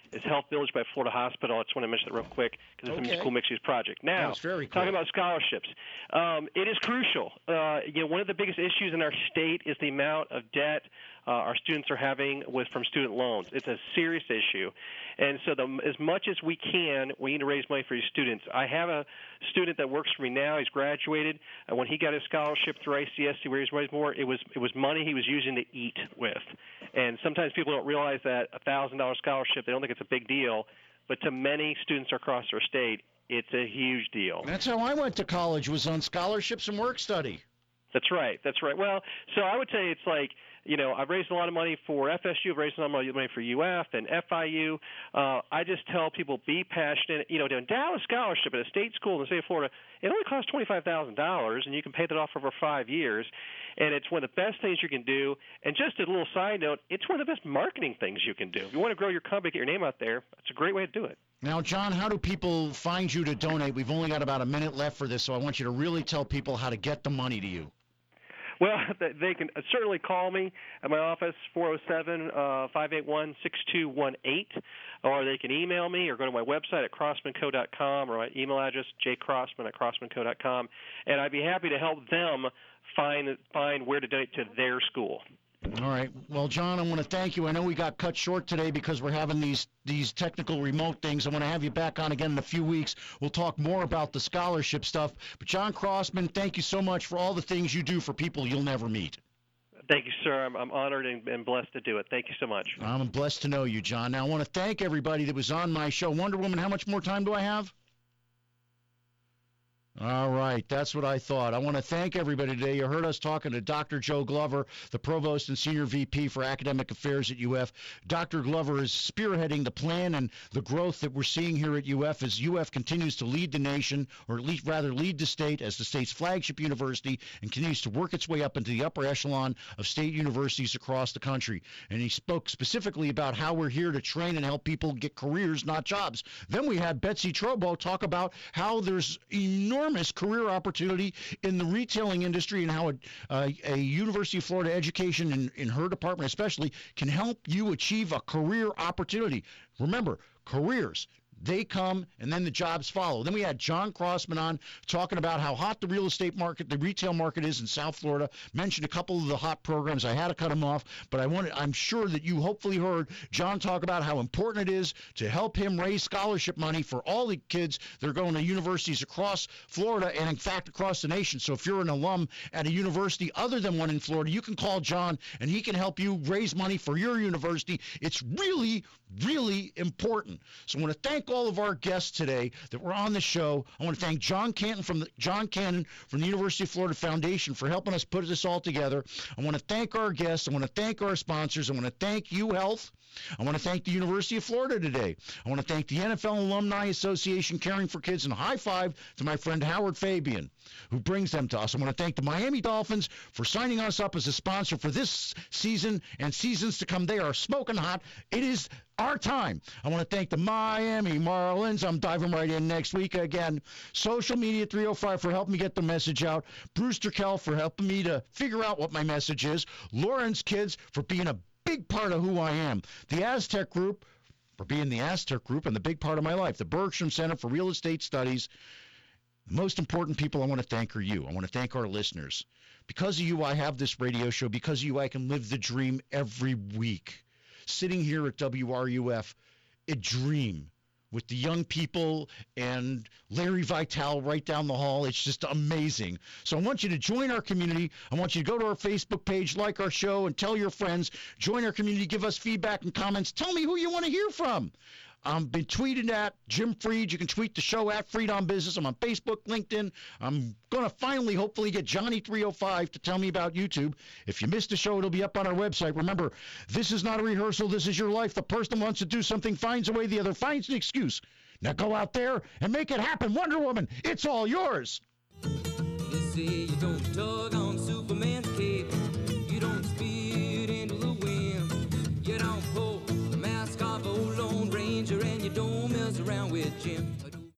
Speaker 12: is Health Village by Florida Hospital. I just want to mention that real quick because it's
Speaker 2: Okay.
Speaker 12: a cool mixed-use project. Now,
Speaker 2: That's very cool.
Speaker 12: talking about scholarships, um, it is crucial. Uh, you know, one of the biggest issues in our state is the amount of debt uh, our students are having with from student loans. It's a serious issue, and so the, as much as we can, we need to raise money for these students. I have a student that works for me now. He's graduated, and when he got his scholarship through I C S C, where he's raised more, it was it was money he was using to eat with. And sometimes people don't realize that a thousand dollar scholarship, they don't think it's a big deal, but to many students across our state, it's a huge deal.
Speaker 2: That's how I went to college, was on scholarships and work study.
Speaker 12: That's right. That's right. Well, so I would say it's like, you know, I've raised a lot of money for F S U, I've raised a lot of money for U F and F I U. Uh, I just tell people, be passionate. You know, to endow a scholarship at a state school in the state of Florida, it only costs twenty-five thousand dollars, and you can pay that off over five years. And it's one of the best things you can do. And just a little side note, it's one of the best marketing things you can do. If you want to grow your company, get your name out there, it's a great way to do it.
Speaker 2: Now, John, how do people find you to donate? We've only got about a minute left for this, so I want you to really tell people how to get the money to you.
Speaker 12: Well, they can certainly call me at my office, four oh seven, five eight one, six two one eight, or they can email me or go to my website at crossman co dot com, or my email address, j crossman at crossman co dot com, and I'd be happy to help them find find where to donate to their school.
Speaker 2: All right. Well, John, I want to thank you. I know we got cut short today because we're having these these technical remote things. I want to have you back on again in a few weeks. We'll talk more about the scholarship stuff. But John Crossman, thank you so much for all the things you do for people you'll never meet.
Speaker 12: Thank you, sir. I'm, I'm honored and, and blessed to do it. Thank you so much.
Speaker 2: I'm blessed to know you, John. Now, I want to thank everybody that was on my show. Wonder Woman, how much more time do I have? All right, that's what I thought. I want to thank everybody today. You heard us talking to Doctor Joe Glover, the Provost and Senior V P for Academic Affairs at U F. Doctor Glover is spearheading the plan and the growth that we're seeing here at U F as U F continues to lead the nation, or at least rather lead the state as the state's flagship university, and continues to work its way up into the upper echelon of state universities across the country. And he spoke specifically about how we're here to train and help people get careers, not jobs. Then we had Betsy Trobo talk about how there's enormous career opportunity in the retailing industry and how a, uh, a University of Florida education in, in her department especially can help you achieve a career opportunity. Remember, careers, they come and then the jobs follow. Then we had John Crossman on talking about how hot the real estate market, the retail market is in South Florida. Mentioned a couple of the hot programs. I had to cut them off, but I wanted, I'm sure that you hopefully heard John talk about how important it is to help him raise scholarship money for all the kids that are going to universities across Florida and, in fact, across the nation. So if you're an alum at a university other than one in Florida, you can call John and he can help you raise money for your university. It's really, really important. So I want to thank all of our guests today that were on the show. I want to thank John Canton from the John Cannon from the University of Florida Foundation for helping us put this all together. I want to thank our guests. I want to thank our sponsors. I want to thank UHealth. I want to thank the University of Florida today. I want to thank the N F L Alumni Association Caring for Kids, and a high five to my friend Howard Fabian, who brings them to us. I want to thank the Miami Dolphins for signing us up as a sponsor for this season and seasons to come. They are smoking hot. It is our time. I want to thank the Miami Marlins. I'm diving right in next week again. Social Media three oh five for helping me get the message out. Brewster Kell for helping me to figure out what my message is. Lawrence Kids for being a big part of who I am. The Aztec Group for being the Aztec Group and the big part of my life. The Bergstrom Center for Real Estate Studies. The most important people I want to thank are you. I want to thank our listeners. Because of you, I have this radio show. Because of you, I can live the dream every week. Sitting here at W R U F, a dream with the young people and Larry Vitale right down the hall. It's just amazing. So I want you to join our community. I want you to go to our Facebook page, like our show, and tell your friends. Join our community. Give us feedback and comments. Tell me who you want to hear from. I've been tweeted at Jim Freed. You can tweet the show at Freed on Business. I'm on Facebook, LinkedIn. I'm going to finally, hopefully, get Johnny three oh five to tell me about YouTube. If you missed the show, it'll be up on our website. Remember, this is not a rehearsal. This is your life. The person who wants to do something finds a way. The other finds an excuse. Now go out there and make it happen. Wonder Woman, it's all yours.
Speaker 10: You say you don't tug on Superman's cape. You don't speed into the wind. You don't pull the mask off old Lone Ranger, and you don't mess around with Jim.